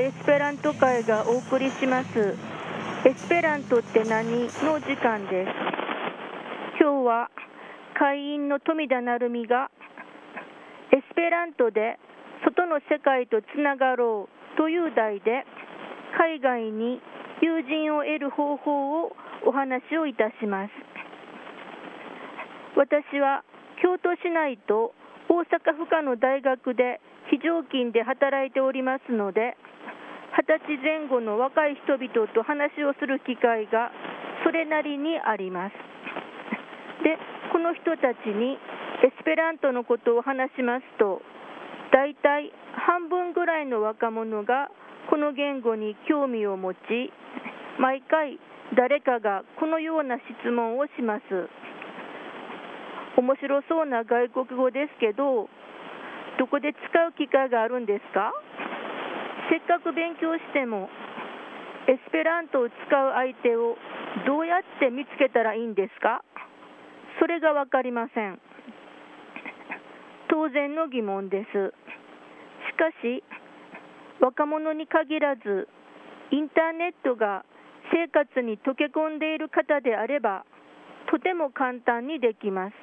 エスペラント会がお送りしますエスペラントって何の時間です。今日は会員の富田成美がエスペラントで外の世界とつながろうという題で海外に友人を得る方法をお話をいたします。私は京都市内と大阪府下の大学で非常勤で働いておりますので、20歳前後の若い人々と話をする機会がそれなりにあります。で、この人たちにエスペラントのことを話しますと、だいたい半分ぐらいの若者がこの言語に興味を持ち、毎回誰かがこのような質問をします。面白そうな外国語ですけど、どこで使う機会があるんですか？せっかく勉強しても、エスペラントを使う相手をどうやって見つけたらいいんですか？それが分かりません。当然の疑問です。しかし、若者に限らず、インターネットが生活に溶け込んでいる方であれば、とても簡単にできます。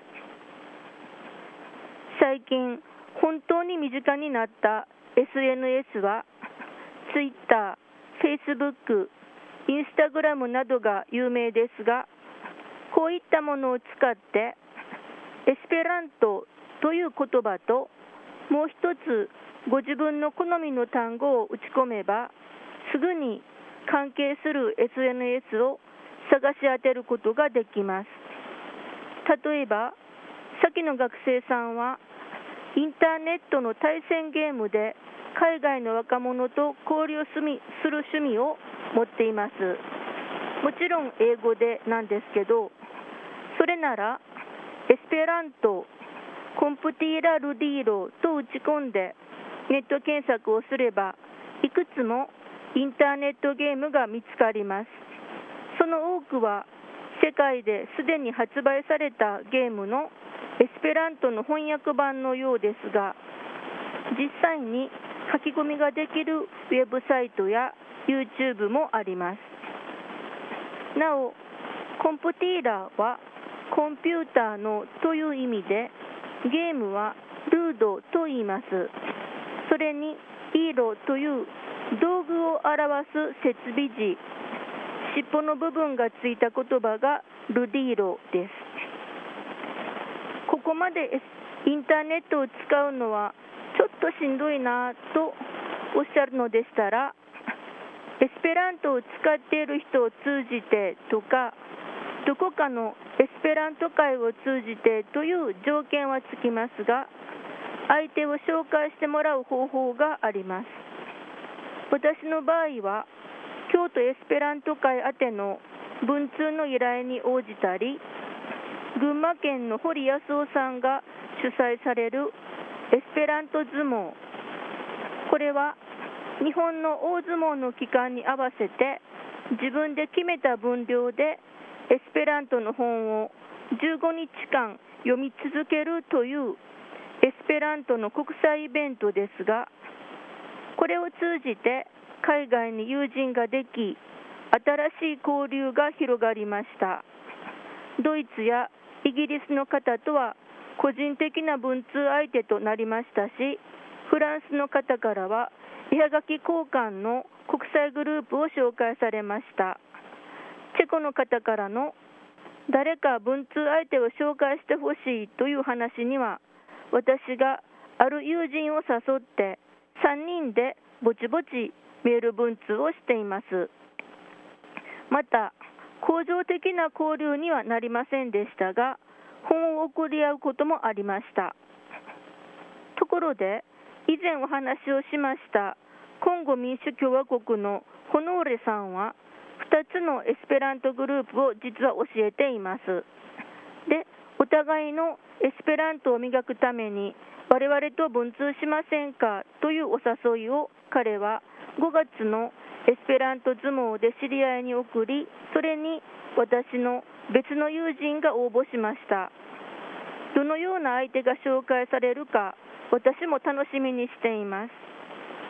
最近、本当に身近になった SNS は、Twitter、Facebook、Instagram などが有名ですが、こういったものを使って、エスペラントという言葉と、もう一つご自分の好みの単語を打ち込めば、すぐに関係する SNS を探し当てることができます。例えば、先の学生さんは、インターネットの対戦ゲームで海外の若者と交流する趣味を持っています。もちろん英語でなんですけど、それならエスペラント、コンプティーラ・ルディーロと打ち込んでネット検索をすれば、いくつもインターネットゲームが見つかります。その多くは世界ですでに発売されたゲームのエスペラントの翻訳版のようですが、実際に書き込みができるウェブサイトや YouTube もあります。なお、コンプティーラはコンピューターのという意味で、ゲームはルードと言います。それにイーロという道具を表す設備時、尻尾の部分がついた言葉がルディーロです。ここまでインターネットを使うのはちょっとしんどいなとおっしゃるのでしたら、エスペラントを使っている人を通じてとか、どこかのエスペラント会を通じてという条件はつきますが、相手を紹介してもらう方法があります。私の場合は、京都エスペラント会宛ての文通の依頼に応じたり、群馬県の堀康夫さんが主催されるエスペラント相撲、これは日本の大相撲の期間に合わせて自分で決めた分量でエスペラントの本を15日間読み続けるというエスペラントの国際イベントですが、これを通じて海外に友人ができ、新しい交流が広がりました。ドイツやイギリスの方とは個人的な文通相手となりましたし、フランスの方からは絵はがき交換の国際グループを紹介されました。チェコの方からの誰か文通相手を紹介してほしいという話には、私がある友人を誘って3人でぼちぼちメール文通をしています。また、恒常的な交流にはなりませんでしたが、本を送り合うこともありました。ところで、以前お話をしましたコンゴ民主共和国のホノーレさんは、2つのエスペラントグループを実は教えています。で、お互いのエスペラントを磨くために我々と文通しませんかというお誘いを彼は5月のエスペラント相撲で知り合いに送り、それに私の別の友人が応募しました。どのような相手が紹介されるか、私も楽しみにしています。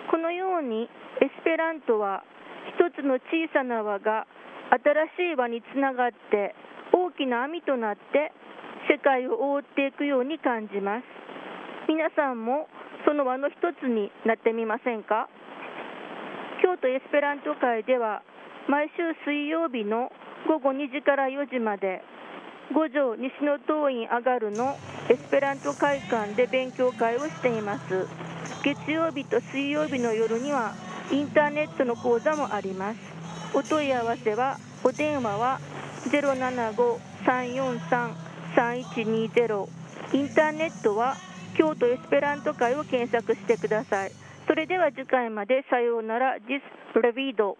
このようにエスペラントは一つの小さな輪が新しい輪につながって大きな網となって世界を覆っていくように感じます。皆さんもその輪の一つになってみませんか？京都エスペラント会では毎週水曜日の午後2時から4時まで五条西の東院上がるのエスペラント会館で勉強会をしています。月曜日と水曜日の夜にはインターネットの講座もあります。お問い合わせはお電話は 075-343-3120 インターネットは京都エスペラント会を検索してください。それでは次回までさようなら。ジス・レビード